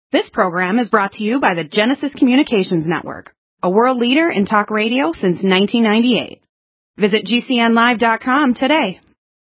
This program is brought to you by the Genesis Communications Network, a world leader in talk radio since 1998. Visit GCNlive.com today.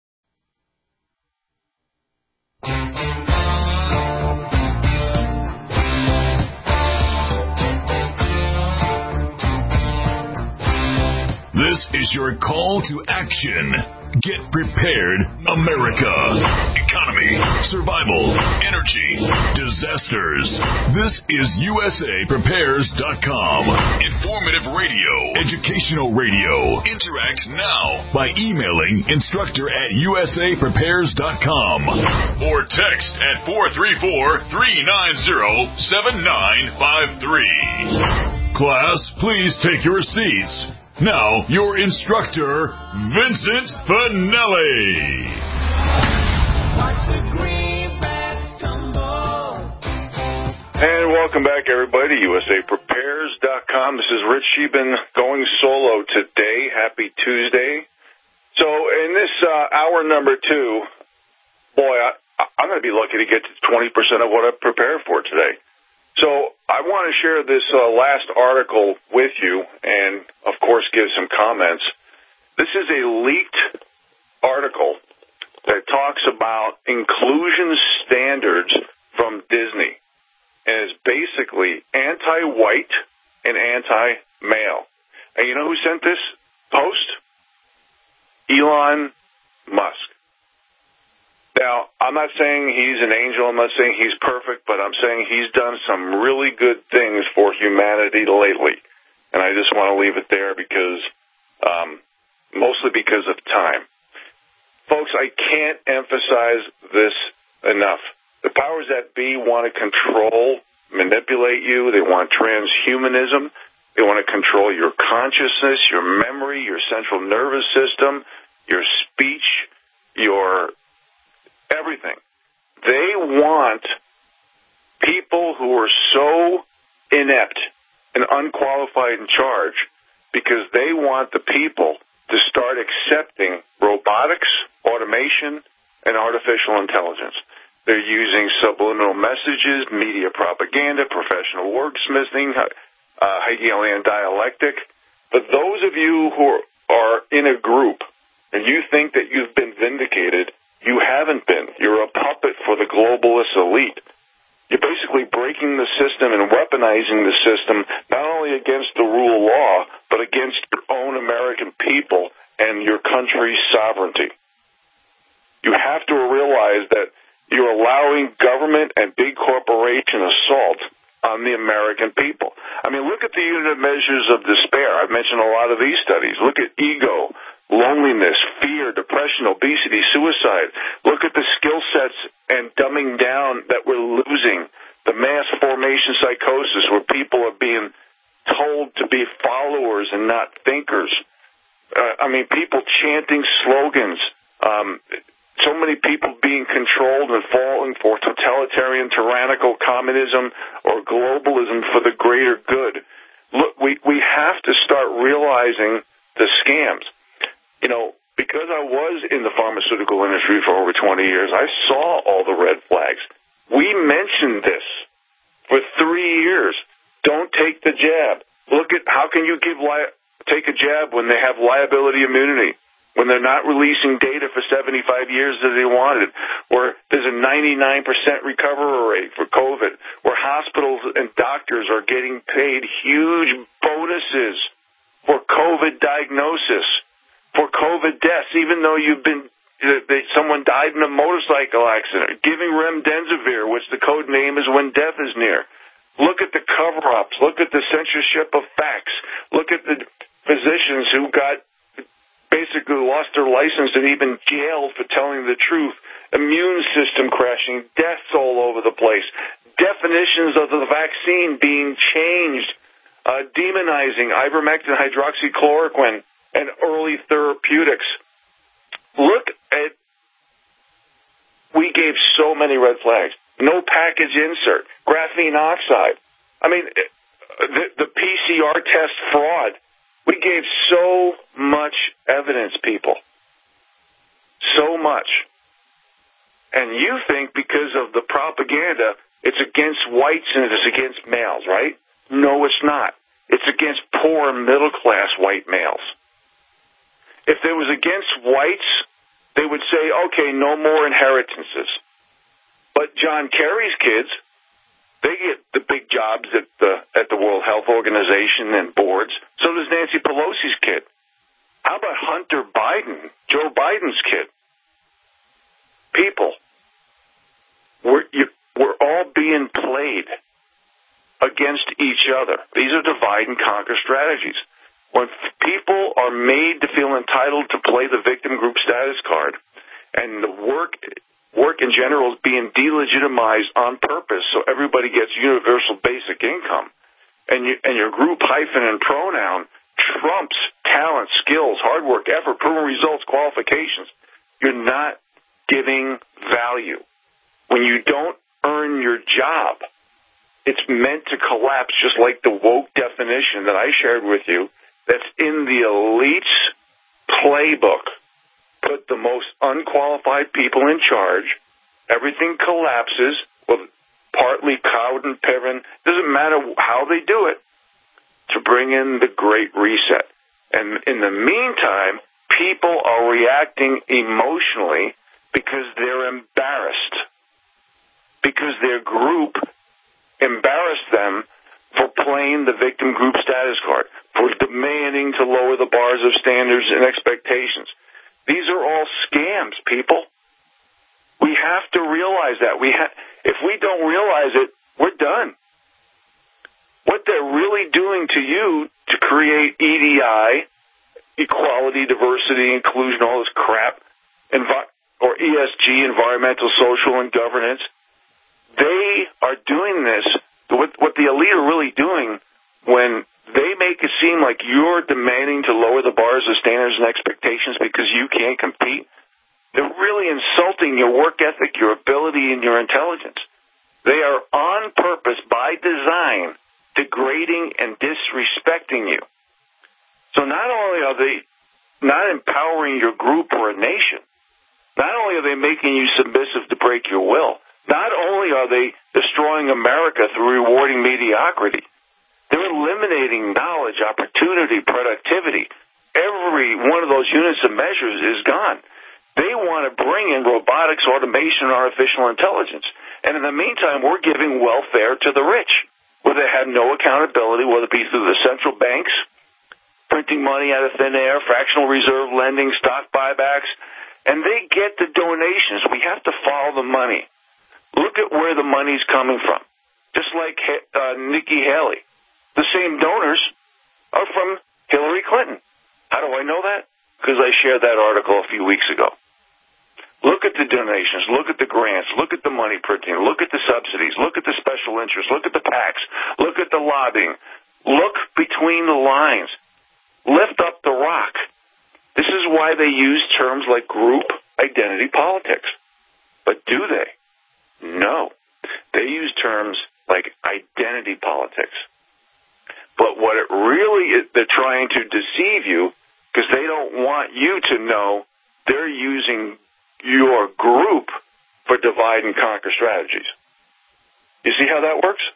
This is your call to action. Get prepared, America. Economy, survival, energy, disasters. This is USAPrepares.com. Informative radio, educational radio. Interact now by emailing instructor@USAPrepares.com or text at 434-390-7953. Class, please take your seats. Now, your instructor, Vincent Finelli. And welcome back, everybody, to USAPrepares.com. This is Rich Sheben going solo today. Happy Tuesday. So in this hour number 2, boy, I'm going to be lucky to get to 20% of what I've prepared for today. So I want to share this last article with you and, of course, give some comments. This is a leaked article that talks about inclusion standards from Disney, and is basically anti-white and anti-male. And you know who sent this post? Elon Musk. Now, I'm not saying he's an angel, I'm not saying he's perfect, but I'm saying he's done some really good things for humanity lately. And I just want to leave it there because, mostly because of time. Folks, I can't emphasize this enough. The powers that be want to control, manipulate you. They want transhumanism. They want to control your consciousness, your memory, your central nervous system, your speech, your everything. They want people who are so inept and unqualified in charge because they want the people to start accepting robotics, automation, and artificial intelligence. They're using subliminal messages, media propaganda, professional wordsmithing, Hegelian dialectic. But those of you who are in a group and you think that you've been vindicated, you haven't been. You're a puppet for the globalist elite. You're basically breaking the system and weaponizing the system not only against the rule of law, but against your own American people and your country's sovereignty. You have to realize that you're allowing government and big corporation assault on the American people. I mean, look at the unit measures of despair. I've mentioned a lot of these studies. Look at ego, loneliness, fear, depression, obesity, suicide. Look at the skill sets and dumbing down that we're losing. The mass formation psychosis where people are being told to be followers and not thinkers. People chanting slogans. So many people being controlled and falling for totalitarian, tyrannical communism or globalism for the greater good. Look, we have to start realizing the scams. You know, because I was in the pharmaceutical industry for over 20 years, I saw all the red flags. We mentioned this for 3 years. Don't take the jab. Look at how can you take a jab when they have liability immunity, when they're not releasing data for 75 years as they wanted, where there's a 99% recovery rate for COVID, where hospitals and doctors are getting paid huge bonuses for COVID diagnosis, for COVID deaths, even though someone died in a motorcycle accident, giving remdesivir, which the code name is when death is near. Look at the cover-ups. Look at the censorship of facts. Look at the physicians who basically lost their license and even jailed for telling the truth. Immune system crashing, deaths all over the place, definitions of the vaccine being changed, demonizing ivermectin, hydroxychloroquine, and early therapeutics. We gave so many red flags. No package insert, graphene oxide. The PCR test fraud. We gave so much evidence, people. So much. And you think because of the propaganda It's against whites and it's against males, right? No, it's not. It's against poor middle-class white males. If it was against whites, they would say, okay, no more inheritances. But John Kerry's kids, they get the big jobs at the World Health Organization and boards. So does Nancy Pelosi's kid. How about Hunter Biden, Joe Biden's kid? People, we're all being played against each other. These are divide and conquer strategies. When people are made to feel entitled to play the victim group status card, and the work in general is being delegitimized on purpose, so everybody gets universal basic income, and your group hyphen and pronoun trumps talent, skills, hard work, effort, proven results, qualifications, you're not giving value. When you don't earn your job, it's meant to collapse, just like the woke definition that I shared with you. That's in the elites' playbook. Put the most unqualified people in charge. Everything collapses, with partly Cowden, Piven. Doesn't matter how they do it, to bring in the Great Reset. And in the meantime, people are reacting emotionally because they're embarrassed. Because their group embarrassed them for playing the victim group status card, for demanding to lower the bars of standards and expectations. These are all scams, people. We have to realize that. If we don't realize it, we're done. What they're really doing to you to create EDI, equality, diversity, inclusion, all this crap, or ESG, environmental, social, and governance, they are doing this. What the elite are really doing when they make it seem like you're demanding to lower the bars of standards and expectations because you can't compete, they're really insulting your work ethic, your ability, and your intelligence. They are on purpose, by design, degrading and disrespecting you. So not only are they not empowering your group or a nation, not only are they making you submissive to break your will, not only are they destroying America through rewarding mediocrity, they're eliminating knowledge, opportunity, productivity. Every one of those units of measures is gone. They want to bring in robotics, automation, and artificial intelligence. And in the meantime, we're giving welfare to the rich, where they have no accountability, whether it be through the central banks, printing money out of thin air, fractional reserve lending, stock buybacks, and they get the donations. We have to follow the money. Look at where the money's coming from. Just like Nikki Haley. The same donors are from Hillary Clinton. How do I know that? Because I shared that article a few weeks ago. Look at the donations. Look at the grants. Look at the money printing. Look at the subsidies. Look at the special interests. Look at the PACs. Look at the lobbying. Look between the lines. Lift up the rock. This is why they use terms like group identity politics. But do they? No. They use terms like identity politics. But what it really is, they're trying to deceive you because they don't want you to know they're using your group for divide and conquer strategies. You see how that works?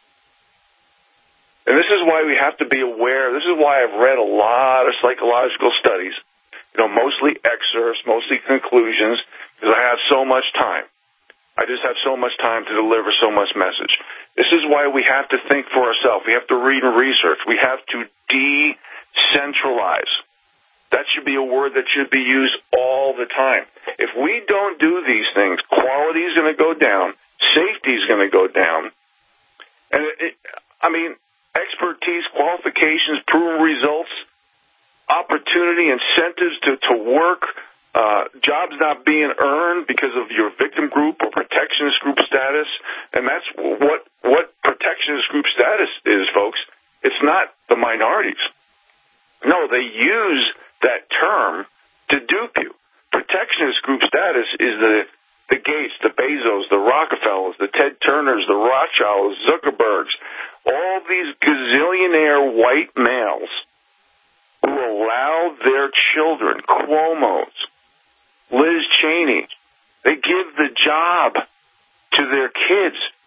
And this is why we have to be aware. This is why I've read a lot of psychological studies, mostly excerpts, mostly conclusions, because I have so much time. I just have so much time to deliver so much message. This is why we have to think for ourselves. We have to read and research. We have to decentralize. That should be a word that should be used all the time. If we don't do these things, quality is going to go down, safety is going to go down, and expertise, qualifications, proven results, opportunity, incentives to work, jobs not being earned because of your victim group or protectionist group status. And that's what protectionist group status is, folks. It's not the minorities. No, they use that term to dupe you. Protectionist group status is the Gates, the Bezos, the Rockefellers, the Ted Turners, the Rothschilds, Zuckerbergs, all these gazillionaire white males who allow their children, Cuomo's, Liz Cheney, they give the job to their kids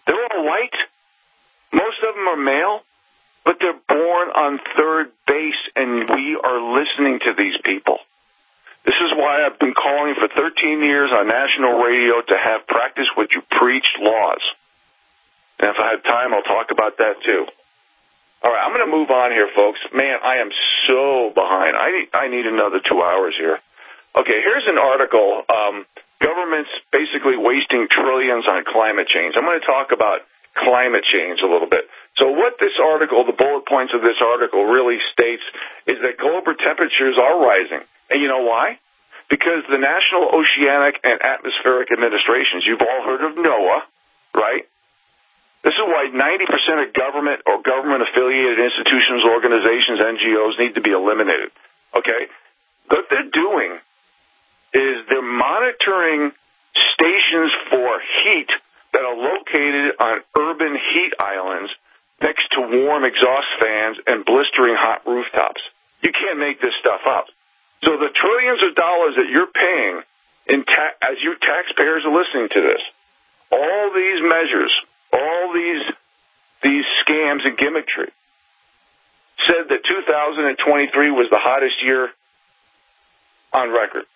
They're all white. Most of them are male, but they're born on third base, and we are listening to these people. This is why I've been calling for 13 years on national radio to have practice what you preach laws. And if I have time, I'll talk about that too. All right, I'm going to move on here, folks. Man, I am so behind. I need another 2 hours here. Okay, here's an article. Government's basically wasting trillions on climate change. I'm going to talk about climate change a little bit. So what this article, the bullet points of this article really states is that global temperatures are rising. And you know why? Because the National Oceanic and Atmospheric Administrations, you've all heard of NOAA, right? This is why 90% of government or government-affiliated institutions, organizations, NGOs need to be eliminated, okay? What they're doing is they're monitoring stations for heat that are located on urban heat islands next to warm exhaust fans and blistering hot rooftops. You can't make this stuff up. So the trillions of dollars that you're paying as you taxpayers are listening to this, all these measures, all these scams and gimmickry, said that 2023 was the hottest year on record.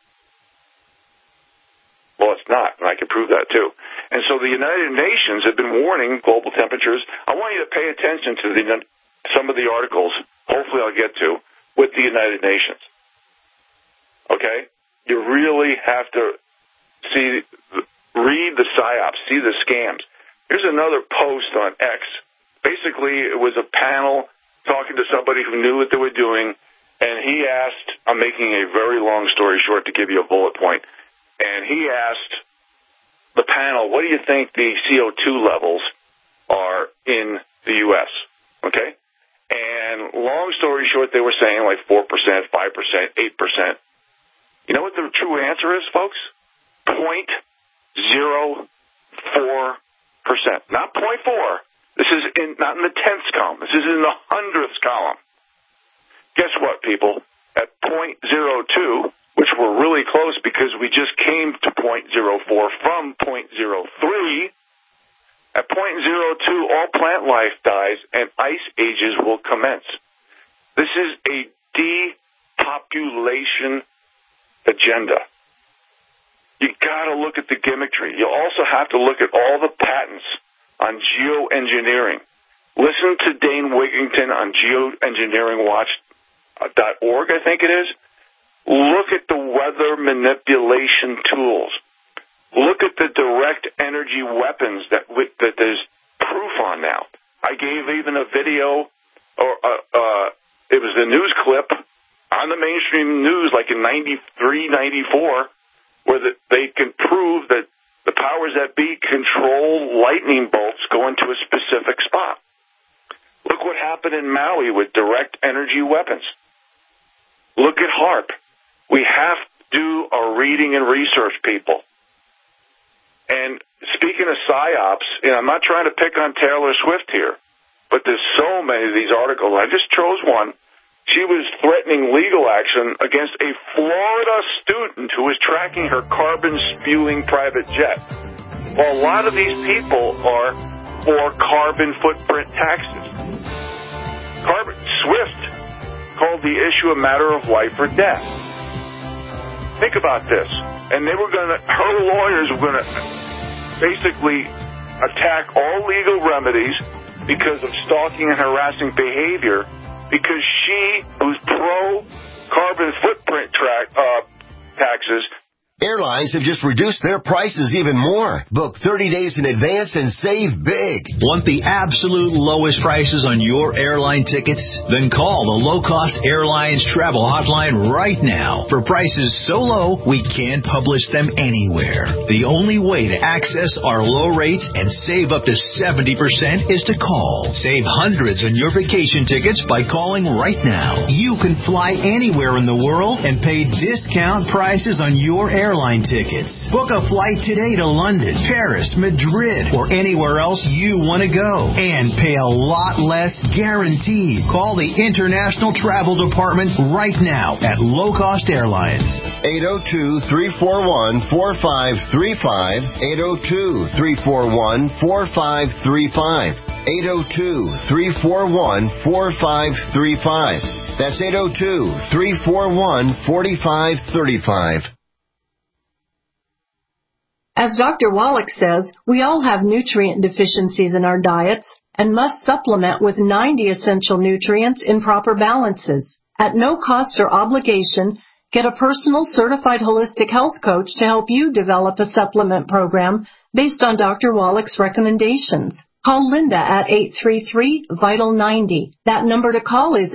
Well, it's not, and I can prove that too. And so the United Nations have been warning global temperatures. I want you to pay attention to some of the articles, hopefully I'll get to, with the United Nations. Okay? You really have to read the PSYOPs, see the scams. Here's another post on X. Basically, it was a panel talking to somebody who knew what they were doing, and he asked, I'm making a very long story short to give you a bullet point, and he asked the panel, what do you think the CO2 levels are in the U.S.? Okay? And long story short, they were saying like 4%, 5%, 8%. You know what the true answer is, folks? 0.04%. Not 0.4. This is not in the tenths column. This is in the hundredths column. Guess what, people? At 0.02, which we're really close because we just came to 0.04 from 0.03, at 0.02, all plant life dies and ice ages will commence. This is a depopulation agenda. You got to look at the gimmickry. You also have to look at all the patents on geoengineering. Listen to Dane Wigington on geoengineeringwatch.org, I think it is. Look at the weather manipulation tools. Look at the direct energy weapons that there's proof on now. I gave even a video, it was a news clip on the mainstream news like in 93, 94, where they can prove that the powers that be control lightning bolts going to a specific spot. Look what happened in Maui with direct energy weapons. Look at HAARP. We have to do our reading and research, people. And speaking of PSYOPs, I'm not trying to pick on Taylor Swift here, but there's so many of these articles. I just chose one. She was threatening legal action against a Florida student who was tracking her carbon-spewing private jet. Well, a lot of these people are for carbon footprint taxes. Swift called the issue a matter of life or death. Think about this. And her lawyers were going to basically attack all legal remedies because of stalking and harassing behavior, because she, who's pro-carbon footprint taxes. Airlines have just reduced their prices even more. Book 30 days in advance and save big. Want the absolute lowest prices on your airline tickets? Then call the Low Cost Airlines Travel Hotline right now. For prices so low, we can't publish them anywhere. The only way to access our low rates and save up to 70% is to call. Save hundreds on your vacation tickets by calling right now. You can fly anywhere in the world and pay discount prices on your airline tickets. Book a flight today to London, Paris, Madrid, or anywhere else you want to go. And pay a lot less guaranteed. Call the International Travel Department right now at Low Cost Airlines. 802-341-4535, 802-341-4535, 802-341-4535. That's 802-341-4535. As Dr. Wallach says, we all have nutrient deficiencies in our diets and must supplement with 90 essential nutrients in proper balances. At no cost or obligation, get a personal certified holistic health coach to help you develop a supplement program based on Dr. Wallach's recommendations. Call Linda at 833-VITAL-90. That number to call is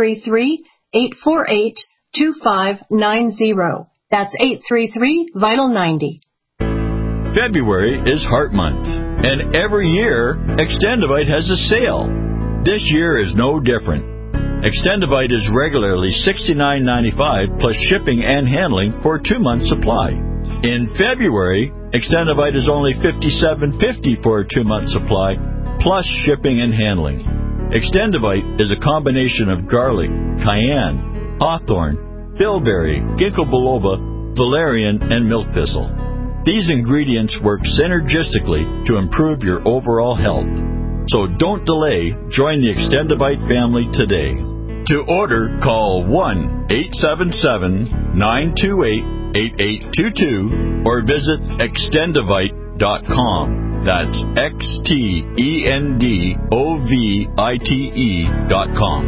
833-848-2590. That's 833-VITAL-90. February is Heart Month, and every year, Extendivite has a sale. This year is no different. Extendivite is regularly $69.95 plus shipping and handling for a 2-month supply. In February, Extendivite is only $57.50 for a 2-month supply plus shipping and handling. Extendivite is a combination of garlic, cayenne, hawthorn, bilberry, ginkgo biloba, valerian, and milk thistle. These ingredients work synergistically to improve your overall health. So don't delay. Join the Extendivite family today. To order, call 1-877-928-8822 or visit extendivite.com. That's XTENDOVITE.com.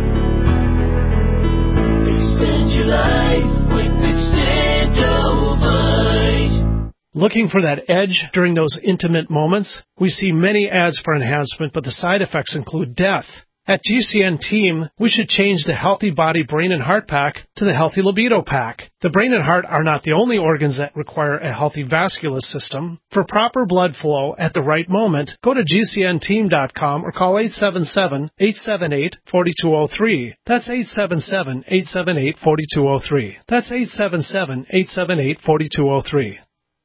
Extend your life with Extendivite. Looking for that edge during those intimate moments? We see many ads for enhancement, but the side effects include death. At GCN Team, we should change the Healthy Body, Brain, and Heart Pack to the Healthy Libido Pack. The brain and heart are not the only organs that require a healthy vascular system. For proper blood flow at the right moment, go to GCNteam.com or call 877-878-4203. That's 877-878-4203. That's 877-878-4203.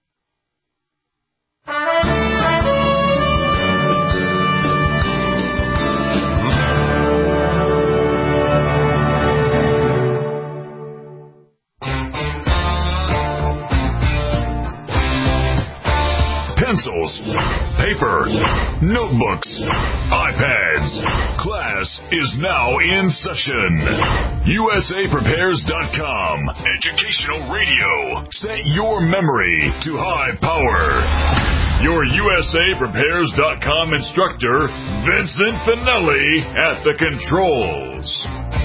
Pencils, paper, notebooks, iPads. Class is now in session. USAPrepares.com. Educational radio. Set your memory to high power. Your USAPrepares.com instructor, Vincent Finelli, at the controls.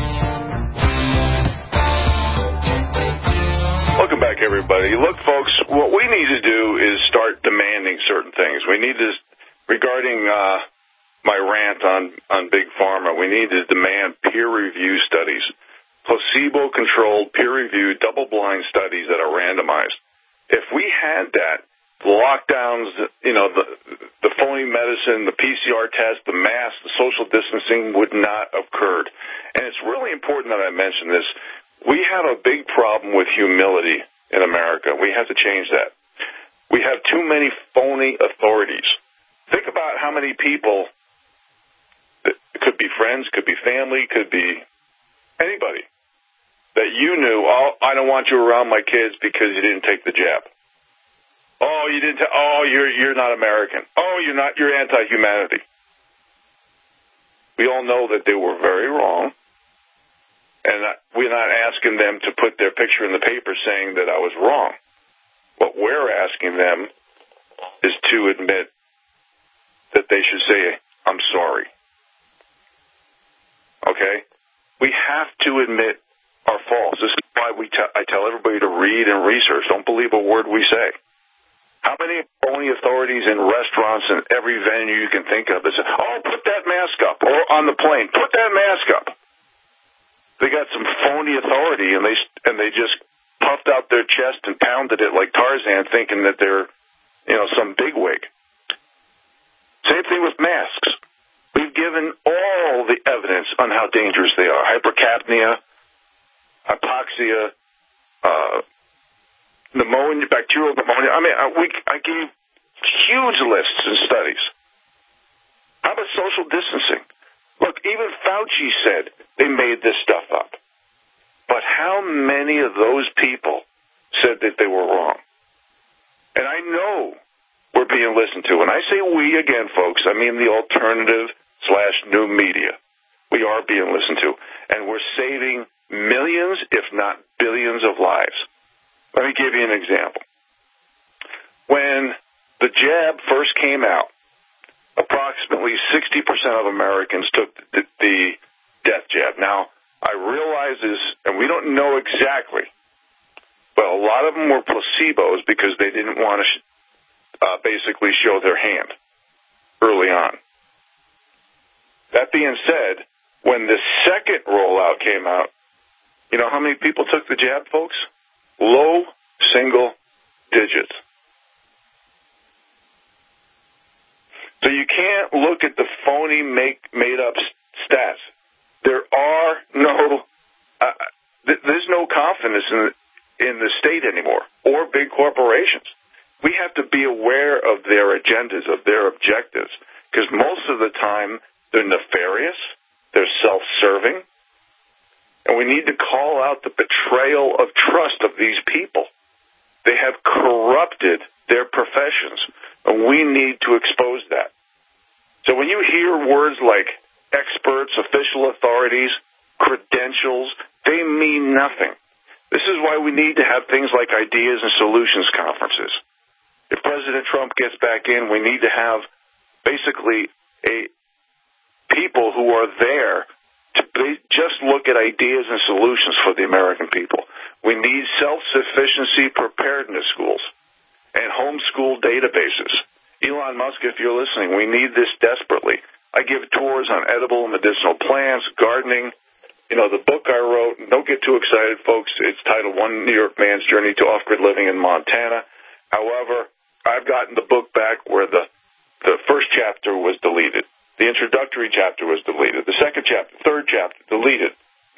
Welcome back, everybody. Look, folks, what we need to do is start demanding certain things. We need to, regarding my rant on Big Pharma, we need to demand peer-review studies, placebo-controlled, peer-reviewed, double-blind studies that are randomized. If we had that, the lockdowns, the phony medicine, the PCR test, the masks, the social distancing would not have occurred. And it's really important that I mention this. We have a big problem with humility in America. We have to change that. We have too many phony authorities. Think about how many people, it could be friends, could be family, could be anybody, that you knew, I don't want you around my kids because you didn't take the jab. You're not American. You're anti-humanity. We all know that they were very wrong. And we're not asking them to put their picture in the paper saying that I was wrong. What we're asking them is to admit that they should say, I'm sorry. Okay? We have to admit our faults. This is why I tell everybody to read and research. Don't believe a word we say. How many phony authorities in restaurants and every venue you can think of that say, put that mask up, or on the plane, put that mask up. They got some phony authority, and they just puffed out their chest and pounded it like Tarzan, thinking that they're, some bigwig. Same thing with masks. We've given all the evidence on how dangerous they are. Hypercapnia, hypoxia, pneumonia, bacterial pneumonia. I gave huge lists and studies. How about social distancing? Look, even Fauci said they made this stuff up. But how many of those people said that they were wrong. And I know we're being listened to. And I say we again, folks, I mean the alternative/new media. We are being listened to. And we're saving millions, if not billions, of lives. Let me give you an example. When the jab first came out, approximately 60% of Americans took the death jab. Now, I realize this, and we don't know exactly, but a lot of them were placebos because they didn't want to basically show their hand early on. That being said, when the second rollout came out, you know how many people took the jab, folks? Low single digits. So you can't look at the phony made-up stats. There are there's no confidence in the state anymore or big corporations. We have to be aware of their agendas, of their objectives, because most of the time they're nefarious, they're self-serving, and we need to call out the betrayal of trust of these people. They have corrupted their professions, and we need to expose that. So when you hear words like experts, official authorities, credentials, they mean nothing. This is why we need to have things like ideas and solutions conferences. If President Trump gets back in, we need to have basically people who are there to just look at ideas and solutions for the American people. We need self-sufficiency preparedness schools and homeschool databases. Elon Musk, if you're listening, we need this desperately. I give tours on edible and medicinal plants, gardening. You know, the book I wrote, don't get too excited, folks. It's titled One New York Man's Journey to Off-Grid Living in Montana. However, I've gotten the book back where the first chapter was deleted. The introductory chapter was deleted. The second chapter, third chapter, deleted.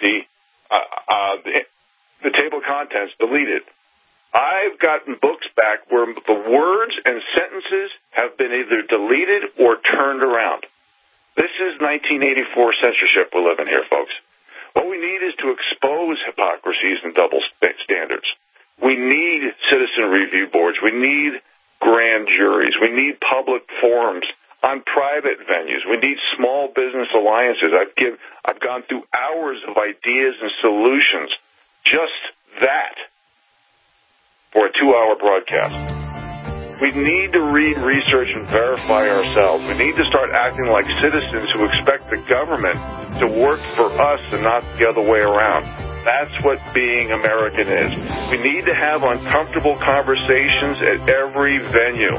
The table of contents, deleted. I've gotten books back where the words and sentences have been either deleted or turned around. This is 1984 censorship we live in here, folks. What we need is to expose hypocrisies and double standards. We need citizen review boards. We need grand juries. We need public forums on private venues. We need small business alliances. I've gone through hours of ideas and solutions. Just that. For a 2-hour broadcast. We need to read, research, and verify ourselves. We need to start acting like citizens who expect the government to work for us and not the other way around. That's what being American is. We need to have uncomfortable conversations at every venue.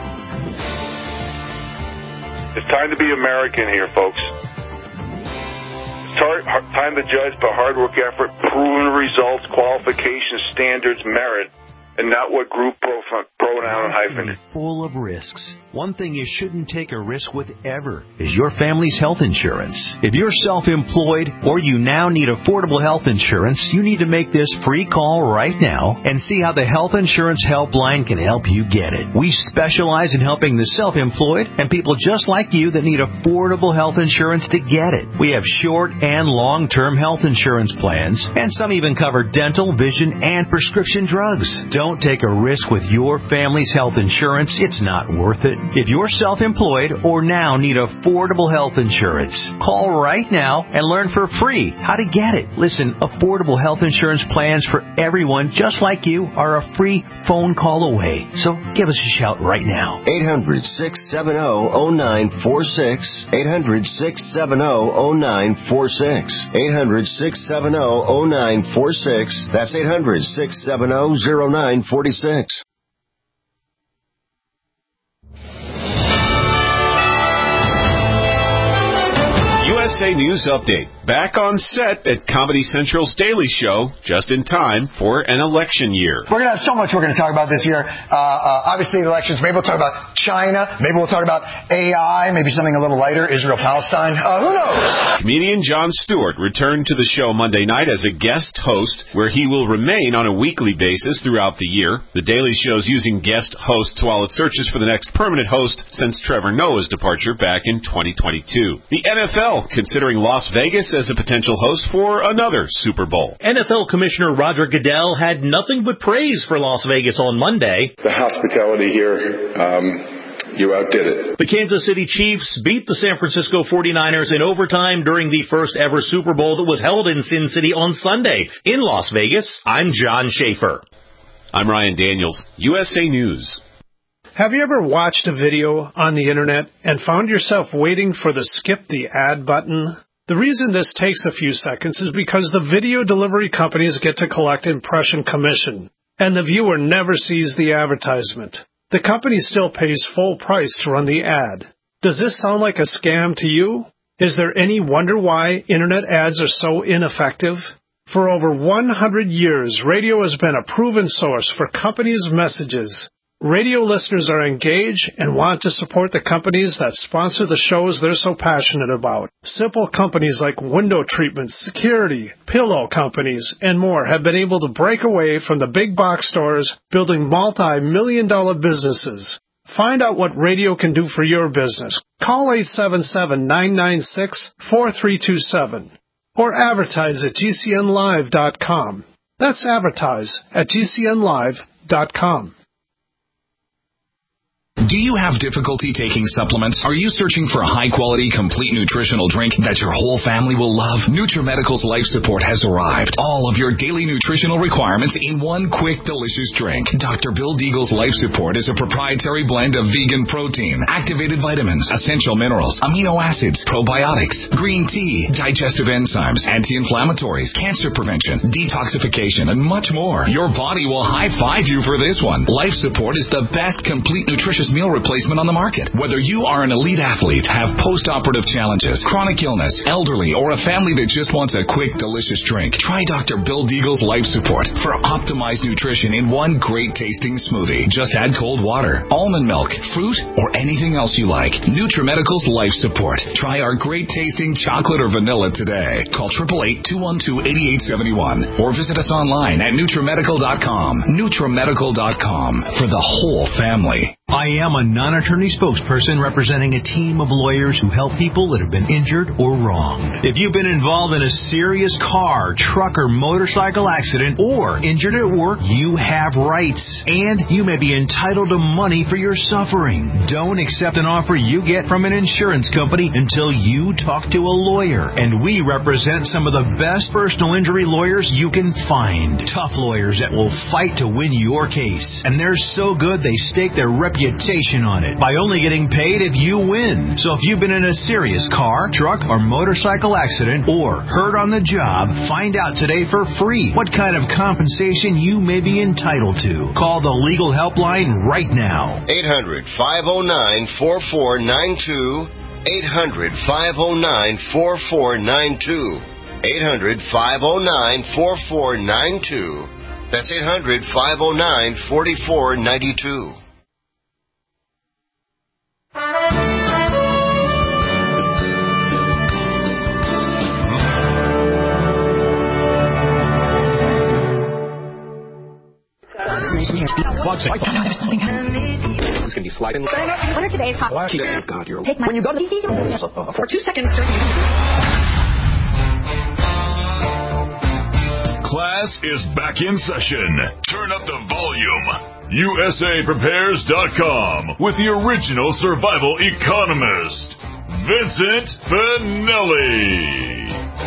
It's time to be American here, folks. It's time to judge by hard work, effort, proven results, qualifications, standards, merit, and not what group, pronoun, hyphen. Full of risks. One thing you shouldn't take a risk with ever is your family's health insurance. If you're self-employed or you now need affordable health insurance, you need to make this free call right now and see how the Health Insurance Helpline can help you get it. We specialize in helping the self-employed and people just like you that need affordable health insurance to get it. We have short and long-term health insurance plans, and some even cover dental, vision, and prescription drugs. Don't take a risk with your family's health insurance. It's not worth it. If you're self-employed or now need affordable health insurance, call right now and learn for free how to get it. Listen, affordable health insurance plans for everyone just like you are a free phone call away. So give us a shout right now. 800-670-0946. 800-670-0946. 800-670-0946. That's 800-670-0946. USA News Update. Back on set at Comedy Central's Daily Show, just in time for an election year. We're going to have so much we're going to talk about this year. Obviously, the elections. Maybe we'll talk about China. Maybe we'll talk about AI. Maybe something a little lighter, Israel-Palestine. Who knows? Comedian Jon Stewart returned to the show Monday night as a guest host, where he will remain on a weekly basis throughout the year. The Daily Show's using guest hosts while it searches for the next permanent host since Trevor Noah's departure back in 2022. The NFL considering Las Vegas as a potential host for another Super Bowl. NFL Commissioner Roger Goodell had nothing but praise for Las Vegas on Monday. The hospitality here, you outdid it. The Kansas City Chiefs beat the San Francisco 49ers in overtime during the first ever Super Bowl that was held in Sin City on Sunday. In Las Vegas, I'm John Schaefer. I'm Ryan Daniels, USA News. Have you ever watched a video on the internet and found yourself waiting for the skip the ad button? The reason this takes a few seconds is because the video delivery companies get to collect impression commission, and the viewer never sees the advertisement. The company still pays full price to run the ad. Does this sound like a scam to you? Is there any wonder why internet ads are so ineffective? For over 100 years, radio has been a proven source for companies' messages. Radio listeners are engaged and want to support the companies that sponsor the shows they're so passionate about. Simple companies like window treatments, security, pillow companies, and more have been able to break away from the big box stores, building multi-million-dollar businesses. Find out what radio can do for your business. Call 877-996-4327 or advertise at GCNlive.com. That's advertise at GCNlive.com. Do you have difficulty taking supplements? Are you searching for a high-quality, complete nutritional drink that your whole family will love? NutriMedical's Life Support has arrived. All of your daily nutritional requirements in one quick, delicious drink. Dr. Bill Deagle's Life Support is a proprietary blend of vegan protein, activated vitamins, essential minerals, amino acids, probiotics, green tea, digestive enzymes, anti-inflammatories, cancer prevention, detoxification, and much more. Your body will high-five you for this one. Life Support is the best complete nutritious meal replacement on the market. Whether you are an elite athlete, have post-operative challenges, chronic illness, elderly, or a family that just wants a quick, delicious drink, try Dr. Bill Deagle's Life Support for optimized nutrition in one great-tasting smoothie. Just add cold water, almond milk, fruit, or anything else you like. NutriMedical's Life Support. Try our great-tasting chocolate or vanilla today. Call 888-212-8871 or visit us online at NutriMedical.com. NutriMedical.com for the whole family. I am a non-attorney spokesperson representing a team of lawyers who help people that have been injured or wronged. If you've been involved in a serious car, truck, or motorcycle accident or injured at work, you have rights, and you may be entitled to money for your suffering. Don't accept an offer you get from an insurance company until you talk to a lawyer, and we represent some of the best personal injury lawyers you can find. Tough lawyers that will fight to win your case, and they're so good they stake their reputation on it by only getting paid if you win. So if you've been in a serious car, truck, or motorcycle accident or hurt on the job, find out today for free what kind of compensation you may be entitled to. Call the legal helpline right now. 800-509-4492. 800-509-4492. 800-509-4492. That's 800-509-4492. It's going to be sliding. What are today's hot? Oh, God, you're take my. When you go to the for 2 seconds. Class is back in session. Turn up the volume. USAPrepares.com with the original survival economist, Vincent Finelli.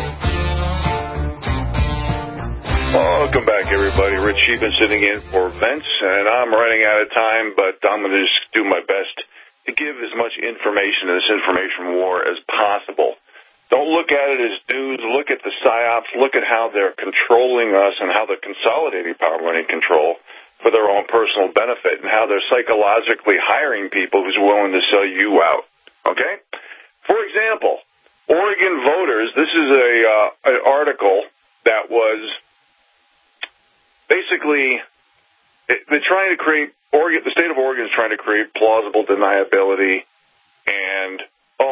Welcome back, everybody. Rich Sheehan sitting in for Vince, and I'm running out of time, but I'm going to just do my best to give as much information in this information war as possible. Don't look at it as news. Look at the PSYOPs. Look at how they're controlling us and how they're consolidating power, money, and control for their own personal benefit, and how they're psychologically hiring people who's willing to sell you out. Okay? For example, Oregon voters, this is an article that was basically, they're trying to create, the state of Oregon is trying to create plausible deniability and,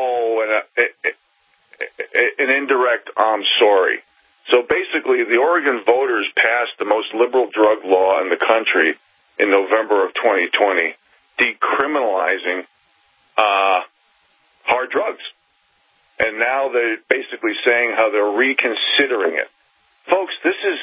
an indirect I'm sorry. So basically, the Oregon voters passed the most liberal drug law in the country in November of 2020, decriminalizing hard drugs. and now they're basically saying how they're reconsidering it. Folks, this is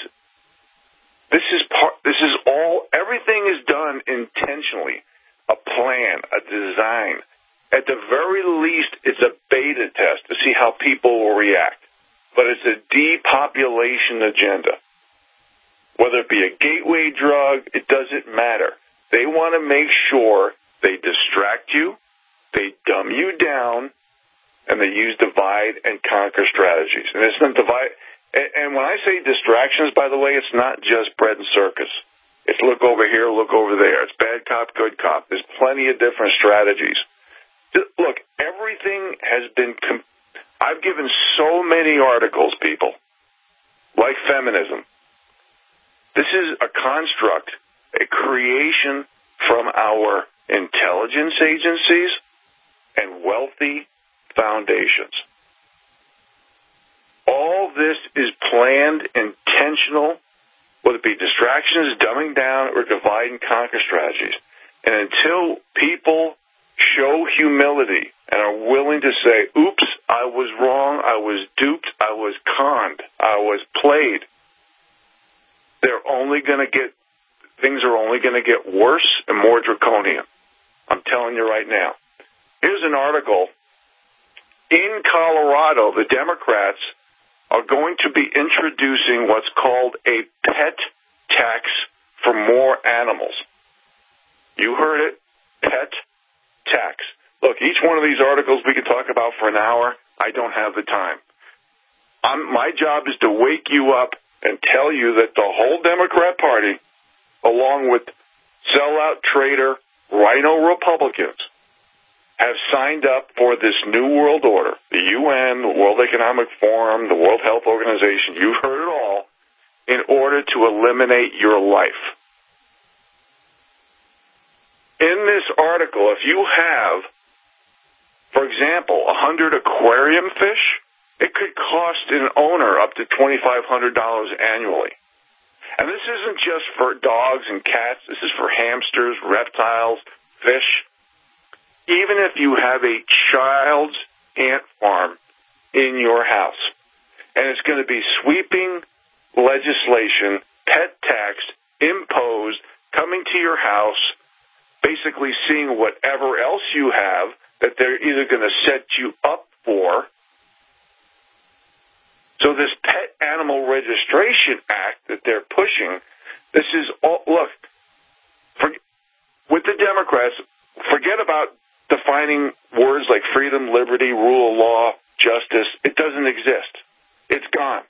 all, everything is done intentionally. A plan, a design. At the very least, it's a beta test to see how people will react. But it's a depopulation agenda. Whether it be a gateway drug, it doesn't matter. They want to make sure they distract you, they dumb you down, and they use divide and conquer strategies. And it's not divide. And when I say distractions, by the way, it's not just bread and circus. It's look over here, look over there. It's bad cop, good cop. There's plenty of different strategies. Look, everything has been... I've given so many articles, people, like feminism. This is a construct, a creation from our intelligence agencies and wealthy foundations. All this is planned, intentional, whether it be distractions, dumbing down, or divide and conquer strategies. And until people show humility and are willing to say, oops, I was wrong, I was duped, I was conned, I was played, things are only going to get worse and more draconian. I'm telling you right now. Here's an article. In Colorado, the Democrats are going to be introducing what's called a pet tax for more animals. You heard it, pet tax. Look, each one of these articles we could talk about for an hour. I don't have the time. My job is to wake you up and tell you that the whole Democrat Party, along with sellout traitor rhino Republicans, have signed up for this new world order, the UN, the World Economic Forum, the World Health Organization, you've heard it all, in order to eliminate your life. In this article, if you have, for example, 100 aquarium fish, it could cost an owner up to $2,500 annually. And this isn't just for dogs and cats. This is for hamsters, reptiles, fish. Even if you have a child's ant farm in your house, and it's going to be sweeping legislation, pet tax, imposed, coming to your house, basically seeing whatever else you have that they're either going to set you up for. So this Pet Animal Registration Act that they're pushing, this is all, look, with the Democrats, forget about defining words like freedom, liberty, rule of law, justice. It doesn't exist. It's gone.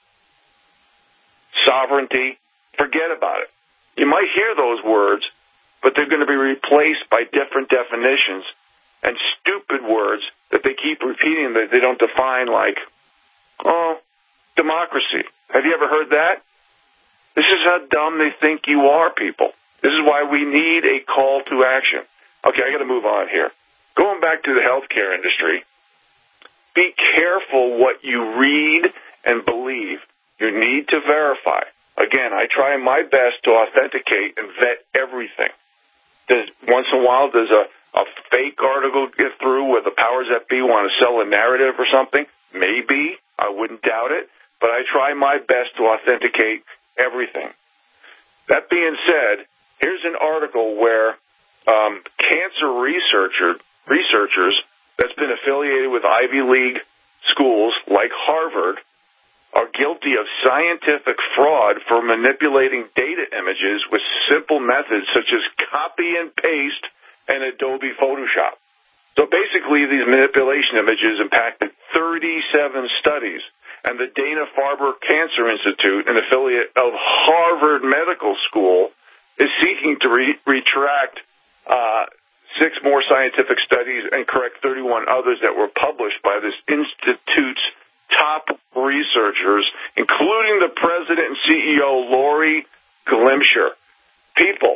Sovereignty, forget about it. You might hear those words, but they're going to be replaced by different definitions and stupid words that they keep repeating that they don't define, like, democracy. Have you ever heard that? This is how dumb they think you are, people. This is why we need a call to action. Okay, I got to move on here. Going back to the healthcare industry, be careful what you read and believe. You need to verify. Again, I try my best to authenticate and vet everything. Once in a while, does a fake article get through where the powers that be want to sell a narrative or something? Maybe. I wouldn't doubt it. But I try my best to authenticate everything. That being said, here's an article where cancer researchers that's been affiliated with Ivy League schools like Harvard are guilty of scientific fraud for manipulating data images with simple methods such as copy and paste and Adobe Photoshop. So basically, these manipulation images impacted 37 studies, and the Dana-Farber Cancer Institute, an affiliate of Harvard Medical School, is seeking to retract 6 more scientific studies and correct 31 others that were published by this institute's top researchers, including the president and CEO, Lori Glimcher. People,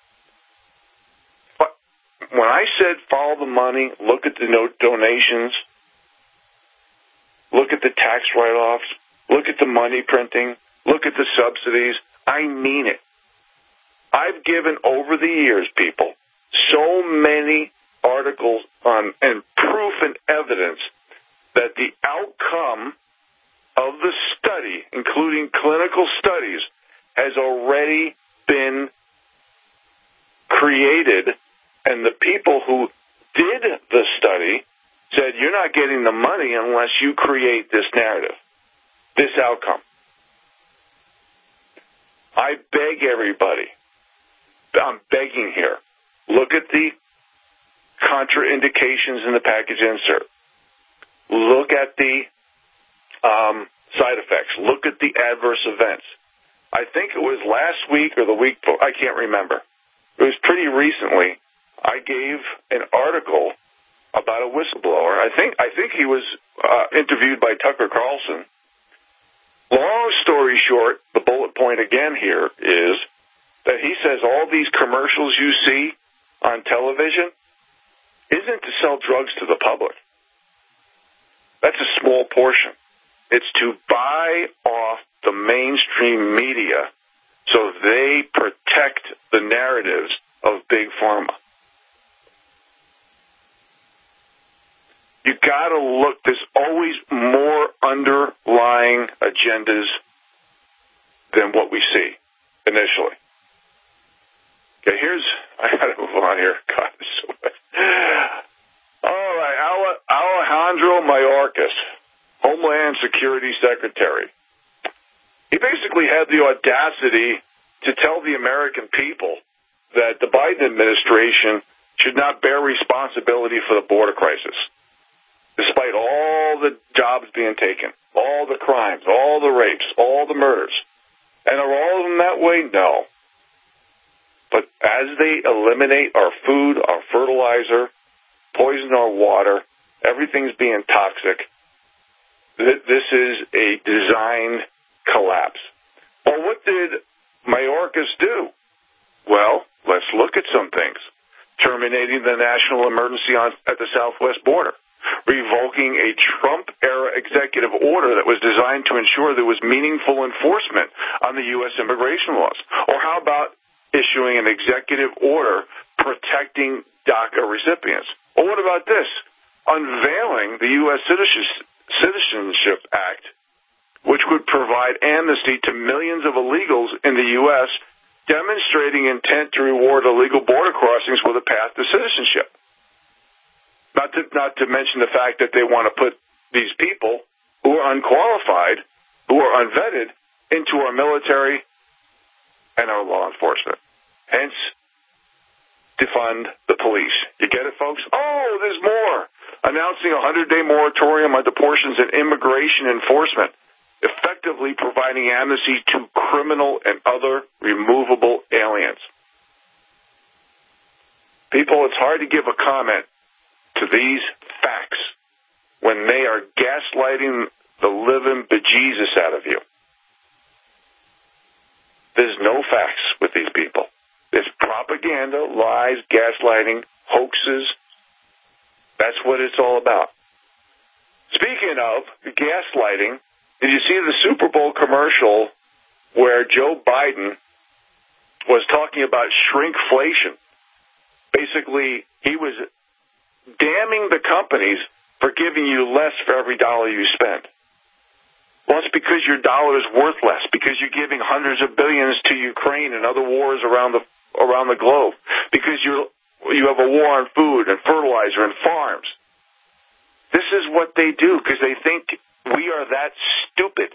when I said follow the money, look at the donations, look at the tax write-offs, look at the money printing, look at the subsidies, I mean it. I've given over the years, people, so many articles on and proof and evidence that the outcome of the study, including clinical studies, has already been created, and the people who did the study said, you're not getting the money unless you create this narrative, this outcome. I beg everybody, I'm begging here, look at the contraindications in the package insert. Look at the side effects. Look at the adverse events. I think it was last week or the week before, I can't remember. It was pretty recently. I gave an article about a whistleblower. I think he was interviewed by Tucker Carlson. Long story short, the bullet point again here is that he says all these commercials you see on television isn't to sell drugs to the public. That's a small portion. It's to buy off the mainstream media so they protect the narratives of Big Pharma. You got to look. There's always more underlying agendas than what we see initially. Okay, I got to move on here. God, this is so bad. All right, Alejandro Mayorkas, Homeland Security Secretary. He basically had the audacity to tell the American people that the Biden administration should not bear responsibility for the border crisis, despite all the jobs being taken, all the crimes, all the rapes, all the murders. And are all of them that way? No. But as they eliminate our food, our fertilizer, poison our water, everything's being toxic, this is a designed collapse. Well, what did Mayorkas do? Well, let's look at some things. Terminating the national emergency at the southwest border. Revoking a Trump-era executive order that was designed to ensure there was meaningful enforcement on the U.S. immigration laws. Or how about issuing an executive order protecting DACA recipients? Or what about this? Unveiling the U.S. Citizenship Act, which would provide amnesty to millions of illegals in the U.S., demonstrating intent to reward illegal border crossings with a path to citizenship. Not to mention the fact that they want to put these people who are unqualified, who are unvetted, into our military and our law enforcement. Hence, defund the police. You get it, folks? Oh, there's more. Announcing a 100-day moratorium on deportations and immigration enforcement, effectively providing amnesty to criminal and other removable aliens. People, it's hard to give a comment to these facts when they are gaslighting the living bejesus out of you. There's no facts with these people. There's propaganda, lies, gaslighting, hoaxes. That's what it's all about. Speaking of gaslighting, did you see the Super Bowl commercial where Joe Biden was talking about shrinkflation? Basically, he was damning the companies for giving you less for every dollar you spend. Well, it's because your dollar is worth less, because you're giving hundreds of billions to Ukraine and other wars around the globe, because you have a war on food and fertilizer and farms. This is what they do because they think we are that stupid.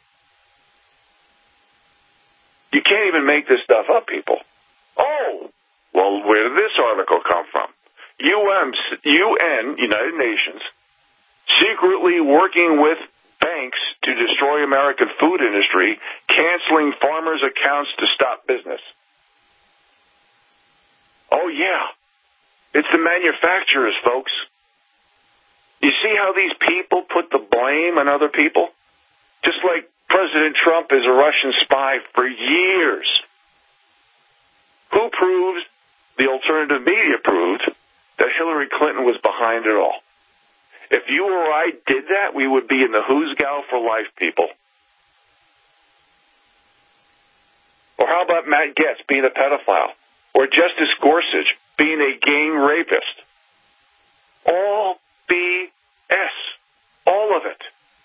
You can't even make this stuff up, people. Oh, well, where did this article come from? UN, United Nations, secretly working with banks to destroy American food industry, canceling farmers' accounts to stop business. Oh, yeah. It's the manufacturers, folks. You see how these people put the blame on other people? Just like President Trump is a Russian spy for years. Who proved, the alternative media proved, that Hillary Clinton was behind it all. If you or I did that, we would be in the who's gal for life, people. Or how about Matt Gaetz being a pedophile? Or Justice Gorsuch being a gang rapist? All BS. All all of it.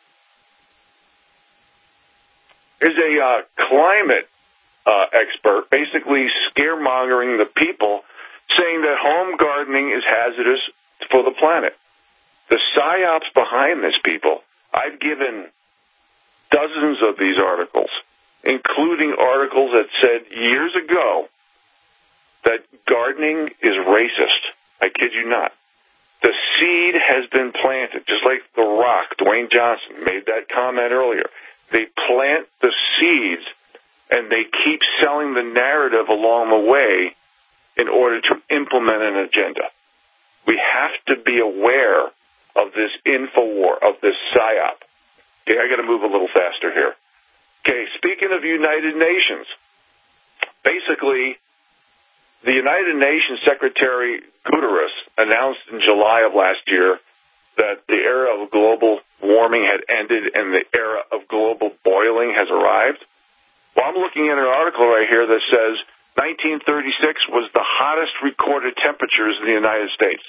Is a climate expert basically scaremongering the people, saying that home gardening is hazardous for the planet. The psyops behind this, people, I've given dozens of these articles, including articles that said years ago that gardening is racist. I kid you not. The seed has been planted, just like The Rock, Dwayne Johnson, made that comment earlier. They plant the seeds, and they keep selling the narrative along the way in order to implement an agenda. We have to be aware of this info-war, of this psyop. Okay, I got to move a little faster here. Okay, speaking of United Nations, basically, the United Nations Secretary Guterres announced in July of last year that the era of global warming had ended and the era of global boiling has arrived. Well, I'm looking at an article right here that says 1936 was the hottest recorded temperatures in the United States.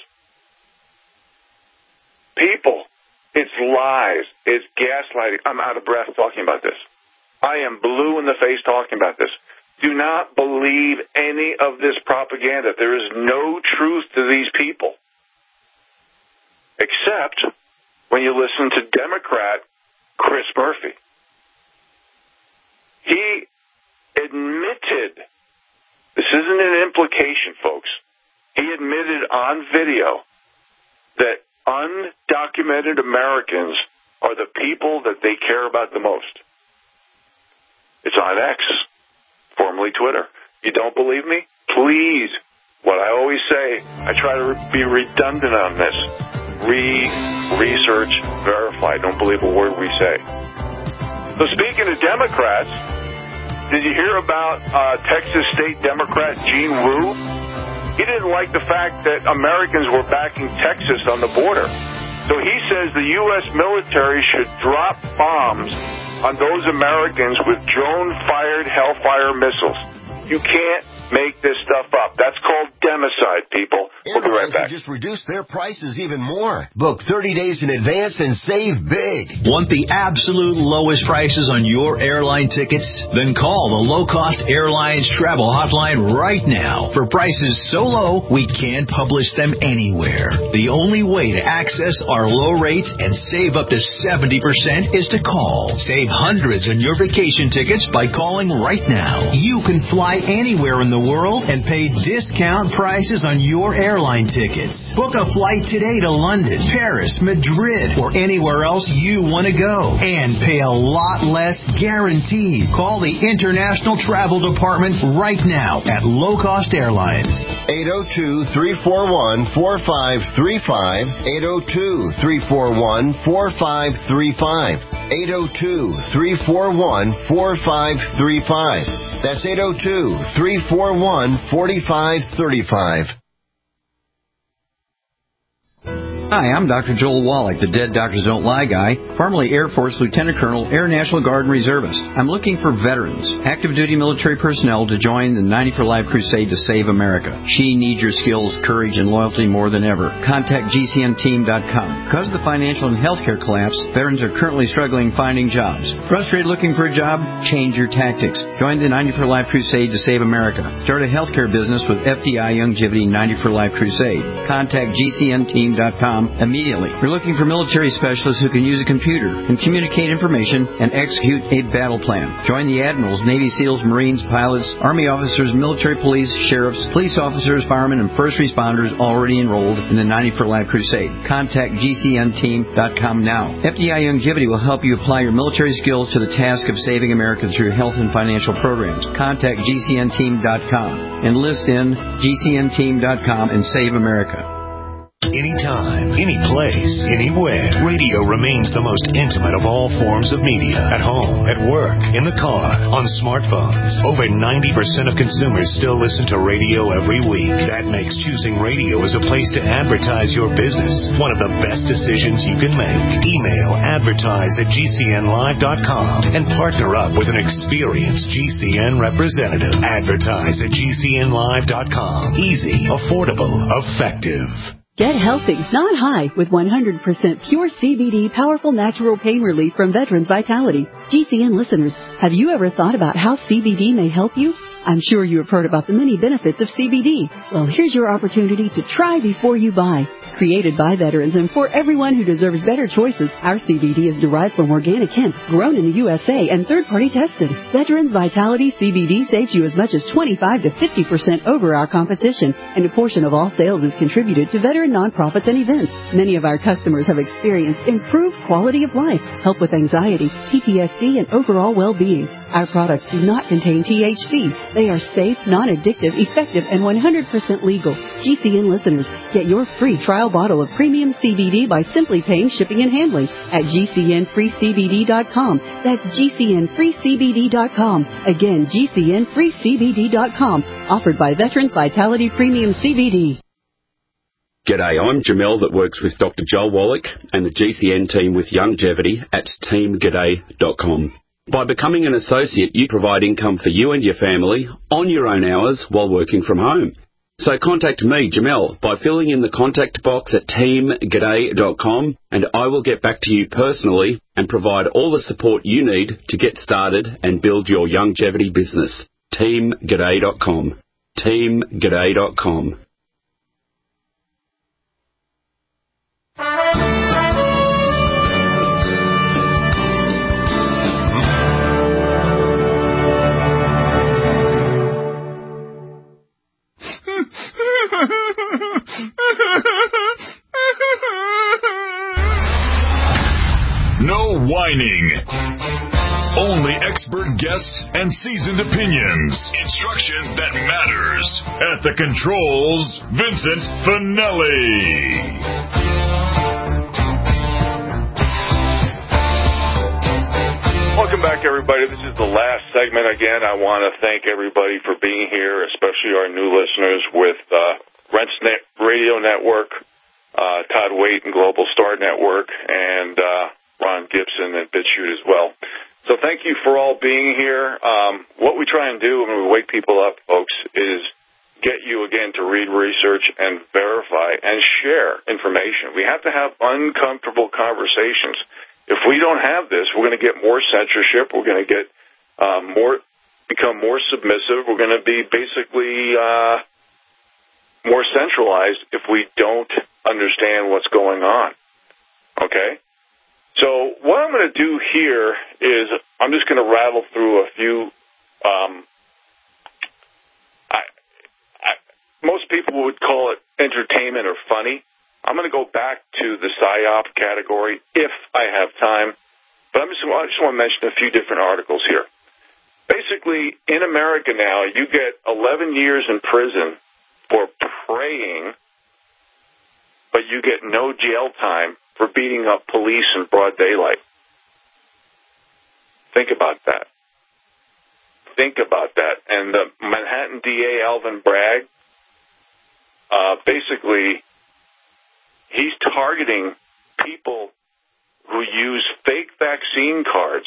People, it's lies. It's gaslighting. I'm out of breath talking about this. I am blue in the face talking about this. Do not believe any of this propaganda. There is no truth to these people. Except when you listen to Democrat Chris Murphy. He admitted, this isn't an implication, folks, he admitted on video that undocumented Americans are the people that they care about the most. It's on X, formerly Twitter. You don't believe me? Please, what I always say, I try to be redundant on this. Research, verify. Don't believe a word we say. So speaking of Democrats, did you hear about Texas State Democrat Gene Wu? He didn't like the fact that Americans were backing Texas on the border. So he says the U.S. military should drop bombs on those Americans with drone-fired Hellfire missiles. You can't make this stuff up. That's called democide, people. We'll be right back. Just reduce their prices even more. Book 30 days in advance and save big. Want the absolute lowest prices on your airline tickets? Then call the Low Cost Airlines Travel Hotline right now. For prices so low, we can't publish them anywhere. The only way to access our low rates and save up to 70% is to call. Save hundreds on your vacation tickets by calling right now. You can fly anywhere in the world and pay discount prices on your airline tickets. Book a flight today to London, Paris, Madrid, or anywhere else you want to go and pay a lot less guaranteed. Call the International Travel Department right now at Low Cost Airlines. 802-341-4535. 802-341-4535. 802-341-4535. That's 802-341-4535. Hi, I'm Dr. Joel Wallach, the Dead Doctors Don't Lie guy, formerly Air Force Lieutenant Colonel, Air National Guard and Reservist. I'm looking for veterans, active duty military personnel to join the 90 for Life crusade to save America. She needs your skills, courage, and loyalty more than ever. Contact GCNteam.com. Because of the financial and healthcare collapse, veterans are currently struggling finding jobs. Frustrated looking for a job? Change your tactics. Join the 90 for Life crusade to save America. Start a healthcare business with FDI Youngevity 90 for Life crusade. Contact GCNteam.com immediately. We're looking for military specialists who can use a computer and communicate information and execute a battle plan. Join the admirals, Navy SEALs, Marines, pilots, Army officers, military police, sheriffs, police officers, firemen, and first responders already enrolled in the 90 for Life crusade. Contact GCNteam.com now. FDI Youngevity will help you apply your military skills to the task of saving America through health and financial programs. Contact GCNteam.com. Enlist in GCNteam.com and save America. Anytime, any place, anywhere, radio remains the most intimate of all forms of media. At home, at work, in the car, on smartphones. Over 90% of consumers still listen to radio every week. That makes choosing radio as a place to advertise your business one of the best decisions you can make. Email advertise@gcnlive.com and partner up with an experienced GCN representative. Advertise@gcnlive.com. Easy, affordable, effective. Get healthy, not high, with 100% pure CBD powerful natural pain relief from Veterans Vitality. GCN listeners, have you ever thought about how CBD may help you? I'm sure you have heard about the many benefits of CBD. Well, here's your opportunity to try before you buy. Created by veterans and for everyone who deserves better choices, our CBD is derived from organic hemp, grown in the USA, and third-party tested. Veterans Vitality CBD saves you as much as 25 to 50% over our competition, and a portion of all sales is contributed to veteran nonprofits and events. Many of our customers have experienced improved quality of life, help with anxiety, PTSD, and overall well-being. Our products do not contain THC. They are safe, non-addictive, effective, and 100% legal. GCN listeners, get your free trial bottle of premium CBD by simply paying shipping and handling at GCNFreeCBD.com. That's GCNFreeCBD.com. Again, GCNFreeCBD.com. Offered by Veterans Vitality Premium CBD. G'day, I'm Jamel that works with Dr. Joel Wallach and the GCN team with Longevity at teamg'day.com. By becoming an associate, you provide income for you and your family on your own hours while working from home. So contact me, Jamel, by filling in the contact box at teamg'day.com, and I will get back to you personally and provide all the support you need to get started and build your longevity business. teamg'day.com. teamg'day.com. No whining. Only expert guests and seasoned opinions. Instruction that matters. At the controls, Vincent Finelli. Welcome back, everybody. This is the last segment. Again, I want to thank everybody for being here, especially our new listeners with RentsNet Radio Network, Todd Waite and Global Star Network, and Ron Gibson and BitChute as well. So thank you for all being here. What we try and do when we wake people up, folks, is get you, again, to read research and verify and share information. We have to have uncomfortable conversations. If we don't have this, we're going to get more censorship. We're going to get become more submissive. We're going to be basically more centralized if we don't understand what's going on. Okay? So what I'm going to do here is I'm just going to rattle through a few. Most people would call it entertainment or funny. I'm going to go back to the PSYOP category if I have time, but I just want to mention a few different articles here. Basically, in America now, you get 11 years in prison for praying, but you get no jail time for beating up police in broad daylight. Think about that. Think about that. And the Manhattan DA, Alvin Bragg, basically, he's targeting people who use fake vaccine cards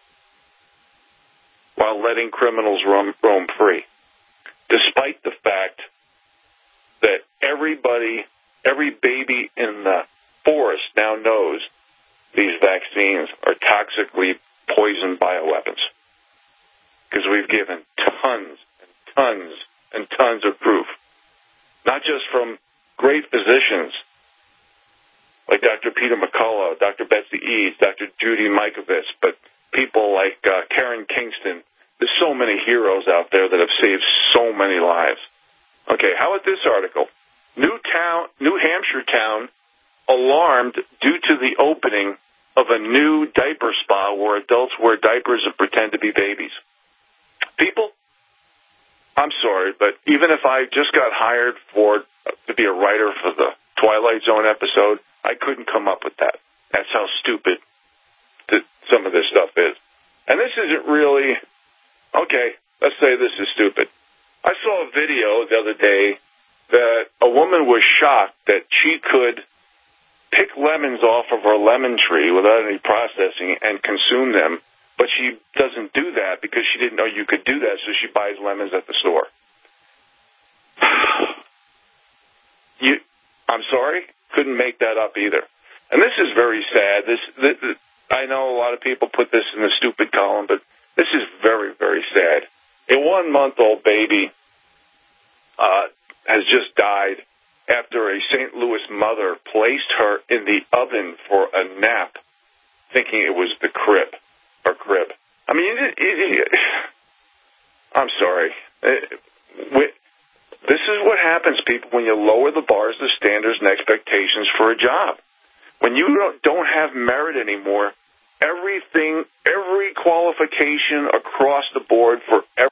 while letting criminals roam free, despite the fact that every baby in the forest now knows these vaccines are toxically poisoned bioweapons, because we've given tons and tons and tons of proof, not just from great physicians like Dr. Peter McCullough, Dr. Betsy Eads, Dr. Judy Mikovits, but people like Karen Kingston. There's so many heroes out there that have saved so many lives. Okay, how about this article? New Hampshire town alarmed due to the opening of a new diaper spa where adults wear diapers and pretend to be babies. People, I'm sorry, but even if I just got hired to be a writer for the Twilight Zone episode, I couldn't come up with that. That's how stupid some of this stuff is. And this isn't really, okay, let's say this is stupid. I saw a video the other day that a woman was shocked that she could pick lemons off of her lemon tree without any processing and consume them, but she doesn't do that because she didn't know you could do that, so she buys lemons at the store. I'm sorry, couldn't make that up either. And this is very sad. This I know a lot of people put this in the stupid column, but this is very, very sad. A 1-month-old baby has just died after a St. Louis mother placed her in the oven for a nap, thinking it was the crib. I mean, I'm sorry. This is what happens, people, when you lower the bars, the standards, and expectations for a job. When you don't have merit anymore, every qualification across the board for every...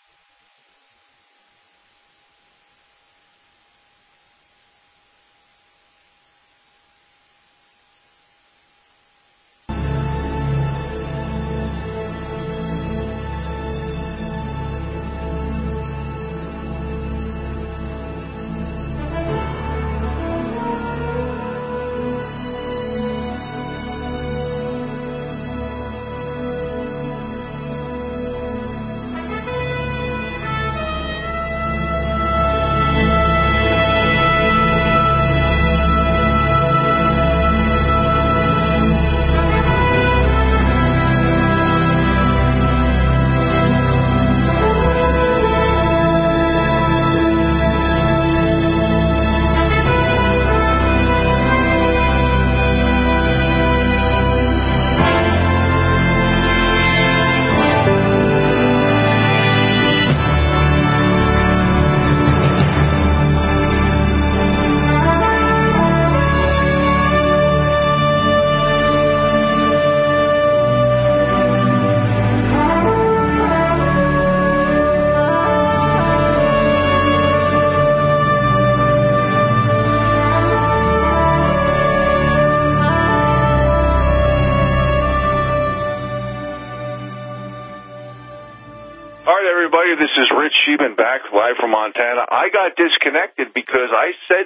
This is Rich Sheeman back live from Montana. I got disconnected because I said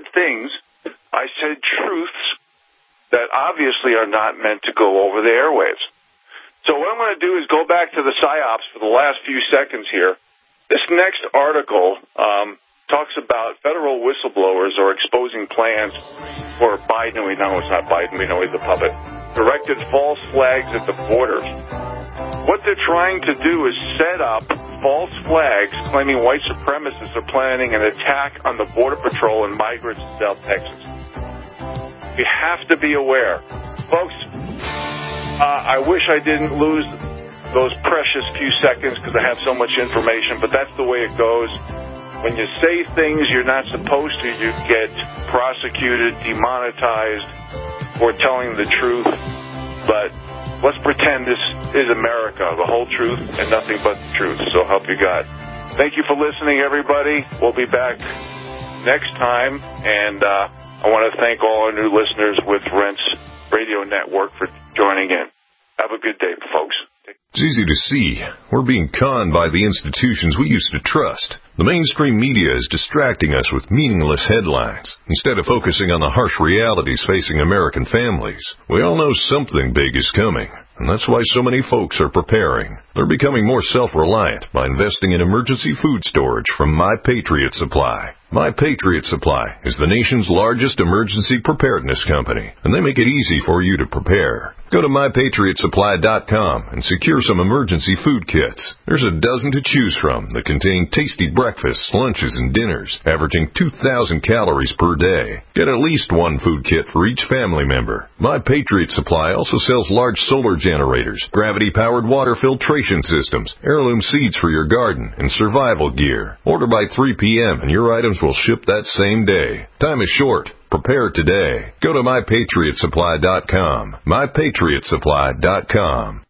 truths that obviously are not meant to go over the airwaves. So what I'm going to do is go back to the PSYOPs for the last few seconds here. This next article talks about federal whistleblowers are exposing plans for Biden. We know it's not Biden. We know he's a puppet. Directed false flags at the border. What they're trying to do is set up false flags claiming white supremacists are planning an attack on the Border Patrol and migrants in South Texas. We have to be aware. Folks, I wish I didn't lose those precious few seconds because I have so much information, but that's the way it goes. When you say things you're not supposed to, you get prosecuted, demonetized for telling the truth. But let's pretend this is America, the whole truth and nothing but the truth. So help you God. Thank you for listening, everybody. We'll be back next time. And I want to thank all our new listeners with Rents Radio Network for joining in. Have a good day, folks. It's easy to see. We're being conned by the institutions we used to trust. The mainstream media is distracting us with meaningless headlines instead of focusing on the harsh realities facing American families. We all know something big is coming, and that's why so many folks are preparing. They're becoming more self-reliant by investing in emergency food storage from My Patriot Supply. My Patriot Supply is the nation's largest emergency preparedness company, and they make it easy for you to prepare. Go to MyPatriotSupply.com and secure some emergency food kits. There's a dozen to choose from that contain tasty breakfasts, lunches, and dinners, averaging 2,000 calories per day. Get at least one food kit for each family member. My Patriot Supply also sells large solar generators, gravity-powered water filtration systems, heirloom seeds for your garden, and survival gear. Order by 3 p.m. and your items will ship that same day. Time is short. Prepare today. Go to MyPatriotSupply.com. MyPatriotSupply.com.